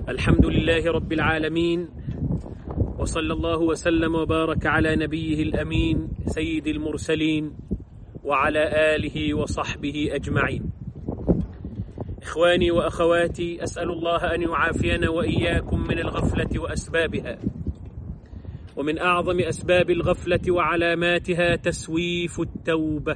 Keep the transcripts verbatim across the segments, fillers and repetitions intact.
الحمد لله رب العالمين، وصلى الله وسلم وبارك على نبيه الأمين سيد المرسلين وعلى آله وصحبه أجمعين. إخواني وأخواتي، أسأل الله أن يعافينا وإياكم من الغفلة وأسبابها. ومن أعظم أسباب الغفلة وعلاماتها تسويف التوبة.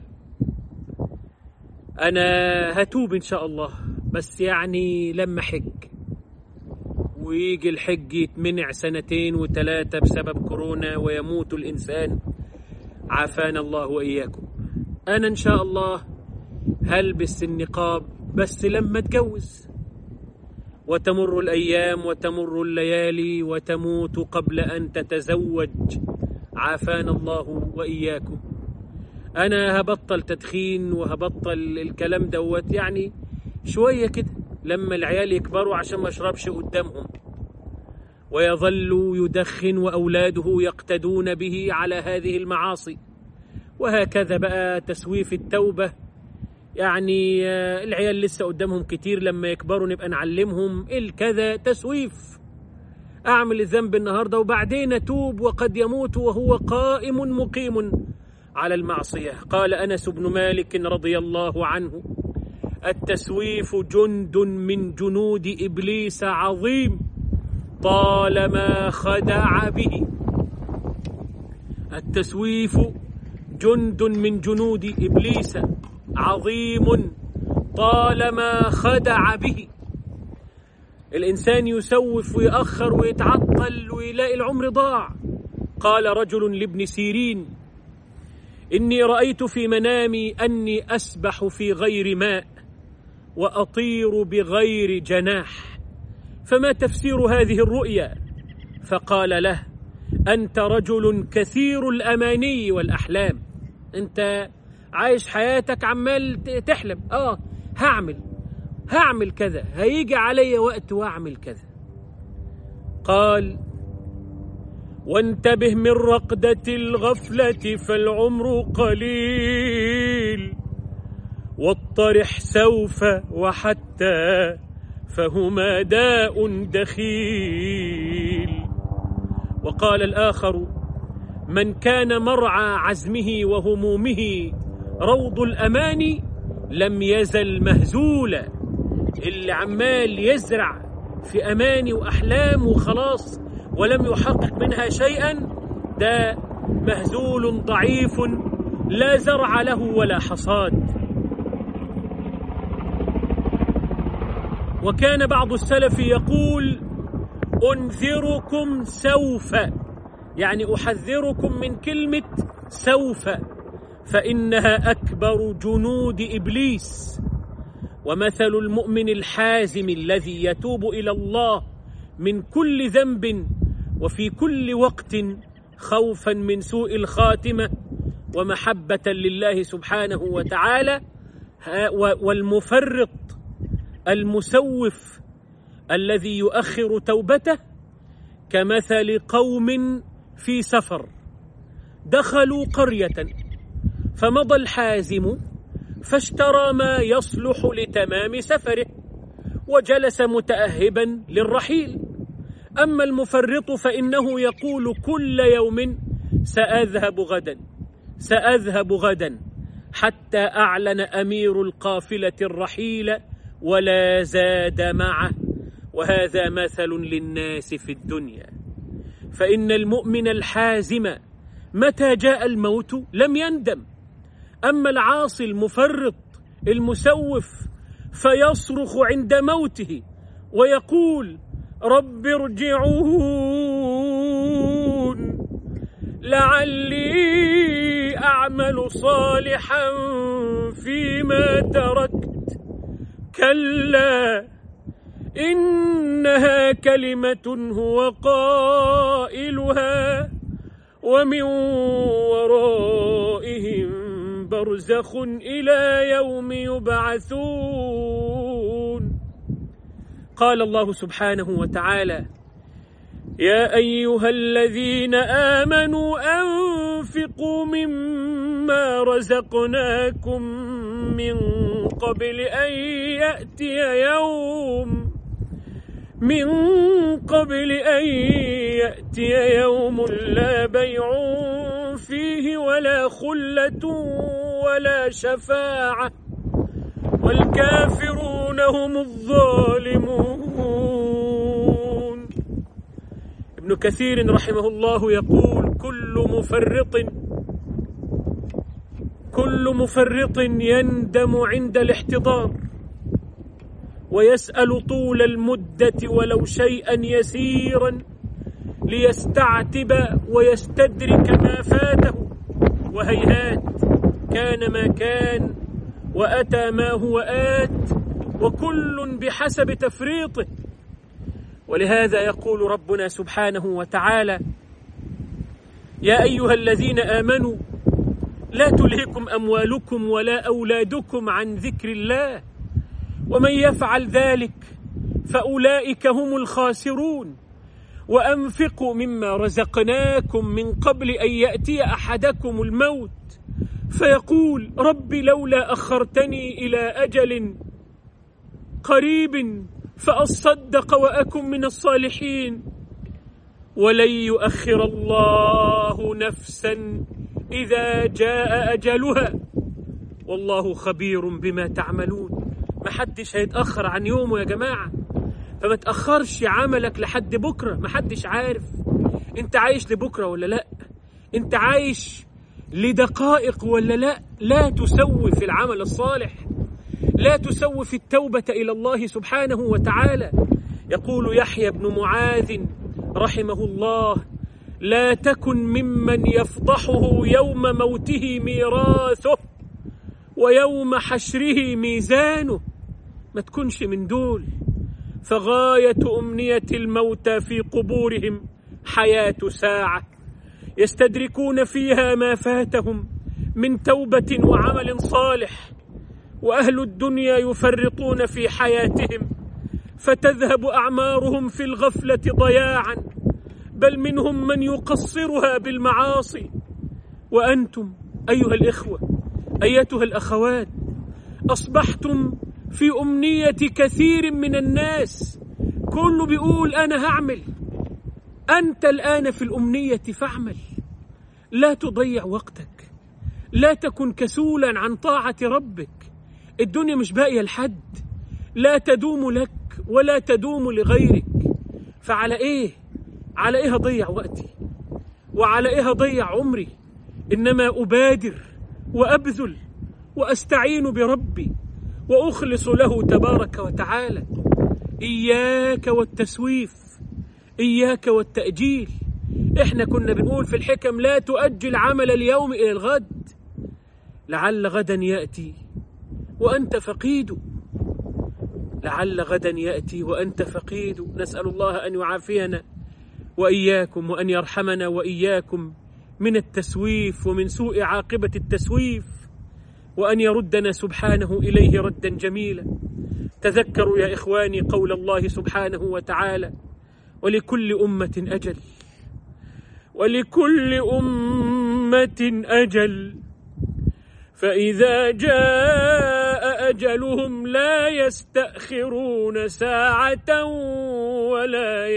أنا هتوب إن شاء الله، بس يعني لما حج، ويجي الحج يتمنع سنتين وثلاثة بسبب كورونا ويموت الإنسان، عافانا الله وإياكم. أنا إن شاء الله هلبس النقاب بس لما اتجوز، وتمر الأيام وتمر الليالي وتموت قبل أن تتزوج، عافانا الله وإياكم. أنا هبطل تدخين وهبطل الكلام دوت يعني شوية كده لما العيال يكبروا عشان ما اشربش قدامهم، ويظل يدخن وأولاده يقتدون به على هذه المعاصي. وهكذا بقى تسويف التوبة، يعني العيال لسه قدامهم كتير، لما يكبروا نبقى نعلمهم الكذا. تسويف، أعمل الذنب النهاردة وبعدين أتوب، وقد يموت وهو قائم مقيم على المعصية. قال أنس بن مالك رضي الله عنه: التسويف جند من جنود إبليس عظيم طالما خدع به. التسويف جند من جنود إبليس عظيم طالما خدع به. الإنسان يسوف ويأخر ويتعطل ويلاقي العمر ضاع. قال رجل لابن سيرين: إني رأيت في منامي أني أسبح في غير ماء وأطير بغير جناح، فما تفسير هذه الرؤيا؟ فقال له: أنت رجل كثير الأماني والأحلام، أنت عايش حياتك عمال تحلم، آه هعمل هعمل كذا، هيجي علي وقت وأعمل كذا. قال: وانتبه من رقدة الغفلة فالعمر قليل، واطرح سوف وحتى فهما داء دخيل. وقال الآخر: من كان مرعى عزمه وهمومه روض الأماني لم يزل مهزولا. اللي عمال يزرع في أماني وأحلام وخلاص ولم يحقق منها شيئا، ده مهزول ضعيف لا زرع له ولا حصاد. وكان بعض السلف يقول: أنذركم سوف، يعني أحذركم من كلمة سوف، فإنها أكبر جنود إبليس. ومثل المؤمن الحازم الذي يتوب إلى الله من كل ذنب وفي كل وقت خوفا من سوء الخاتمة ومحبة لله سبحانه وتعالى، والمفرط المسوف الذي يؤخر توبته كمثل قوم في سفر دخلوا قرية، فمضى الحازم فاشترى ما يصلح لتمام سفره وجلس متأهبا للرحيل. أما المفرط فإنه يقول كل يوم: سأذهب غدا سأذهب غدا، حتى أعلن أمير القافلة الرحيل ولا زاد معه. وهذا مثل للناس في الدنيا. فإن المؤمن الحازم متى جاء الموت لم يندم. أما العاصي المفرط المسوف فيصرخ عند موته ويقول: رب ارجعون لعلي أعمل صالحا فيما تركت، كلا إنها كلمة هو قائلها ومن ورائهم برزخ إلى يوم يبعثون. قال الله سبحانه وتعالى: يا أيها الذين آمنوا أنفقوا مما رزقناكم من قبل أن يأتي يوم من قبل أن يأتي يوم لا بيع فيه ولا خلة ولا شفاعة والكافرون هم الظالمون. ابن كثير رحمه الله يقول: كل مفرط كل مفرط يندم عند الاحتضار ويسأل طول المدة ولو شيئا يسيرا ليستعتب ويستدرك ما فاته، وهيهات كان ما كان وأتى ما هو آت، وكل بحسب تفريطه. ولهذا يقول ربنا سبحانه وتعالى: يا أيها الذين آمنوا لا تلهكم أموالكم ولا أولادكم عن ذكر الله ومن يفعل ذلك فأولئك هم الخاسرون، وأنفقوا مما رزقناكم من قبل أن يأتي أحدكم الموت فيقول رب لولا أخرتني إلى أجل قريب فأصدق وأكن من الصالحين ولن يؤخر الله نفسا إذا جاء أجلها والله خبير بما تعملون. ما حدش هيتأخر عن يومه يا جماعة، فما تأخرش عملك لحد بكرة. ما حدش عارف انت عايش لبكرة ولا لا، انت عايش لدقائق ولا لا. لا تسوف العمل الصالح، لا تسوف التوبة إلى الله سبحانه وتعالى. يقول يحيى بن معاذ رحمه الله: لا تكن ممن يفضحه يوم موته ميراثه ويوم حشره ميزانه. ما تكونش من دول، فغاية أمنية الموتى في قبورهم حياة ساعة يستدركون فيها ما فاتهم من توبة وعمل صالح، وأهل الدنيا يفرطون في حياتهم فتذهب أعمارهم في الغفلة ضياعا، بل منهم من يقصرها بالمعاصي. وأنتم أيها الإخوة أيتها الأخوات أصبحتم في أمنية كثير من الناس، كله بيقول أنا هعمل. أنت الآن في الأمنية فاعمل، لا تضيع وقتك، لا تكن كسولا عن طاعة ربك. الدنيا مش باقية لحد، لا تدوم لك ولا تدوم لغيرك. فعلى إيه على إيه هضيع وقتي وعلى إيه هضيع عمري؟ إنما أبادر وأبذل وأستعين بربي وأخلص له تبارك وتعالى. إياك والتسويف، إياك والتأجيل. إحنا كنا بنقول في الحكم: لا تؤجل عمل اليوم إلى الغد لعل غدا يأتي وأنت فقيد، لعل غدا يأتي وأنت فقيد. نسأل الله أن يعافينا وإياكم وأن يرحمنا وإياكم من التسويف ومن سوء عاقبة التسويف، وأن يردنا سبحانه إليه ردا جميلا. تذكروا يا إخواني قول الله سبحانه وتعالى: ولكل أمة أجل ولكل أمة أجل فإذا جاء أجلهم لا يستأخرون ساعة ولا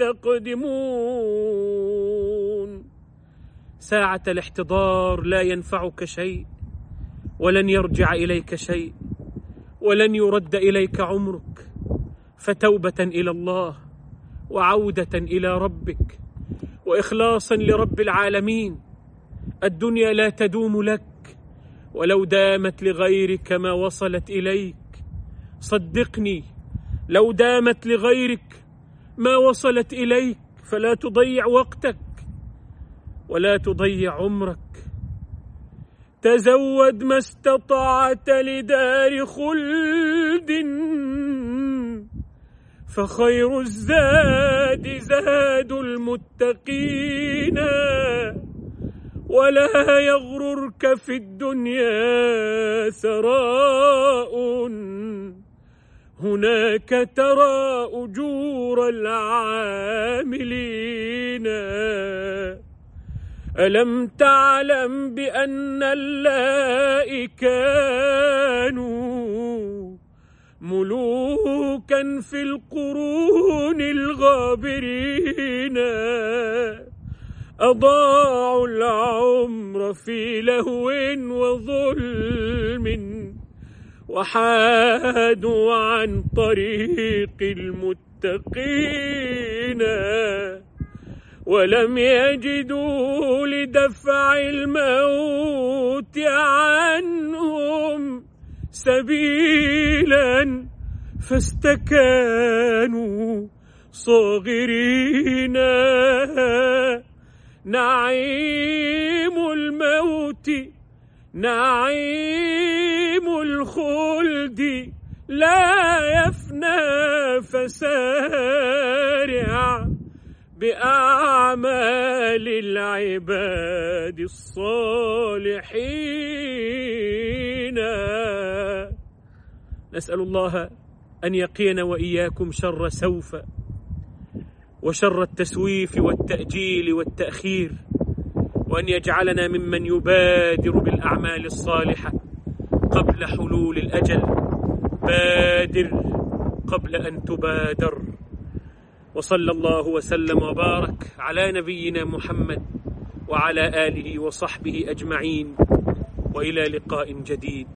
يستقدمون. ساعة الاحتضار لا ينفعك شيء ولن يرجع إليك شيء ولن يرد إليك عمرك، فتوبة إلى الله وعودة إلى ربك وإخلاصا لرب العالمين. الدنيا لا تدوم لك، ولو دامت لغيرك ما وصلت إليك. صدقني، لو دامت لغيرك ما وصلت إليك، فلا تضيع وقتك ولا تضيع عمرك. تزود ما استطعت لدار خلد فخير الزاد زاد المتقين، ولا يغررك في الدنيا ثراء هناك ترى أجور العاملين. ألم تعلم بأن اللائي كانوا ملوكا في القرون الغابرين أضاعوا العمر في لهو وظلم وحادوا عن طريق المتقين ولم يجدوا لدفع الموت عنهم سبيلا فاستكانوا صاغرين. نعيم الموت نعيم الخلد لا يفنى فسارع بأعمال العباد الصالحين. نسأل الله أن يقينا وإياكم شر سوف وشر التسويف والتأجيل والتأخير، وأن يجعلنا ممن يبادر بالأعمال الصالحة قبل حلول الأجل. بادر قبل أن تبادر. وصلى الله وسلم وبارك على نبينا محمد وعلى آله وصحبه أجمعين، وإلى لقاء جديد.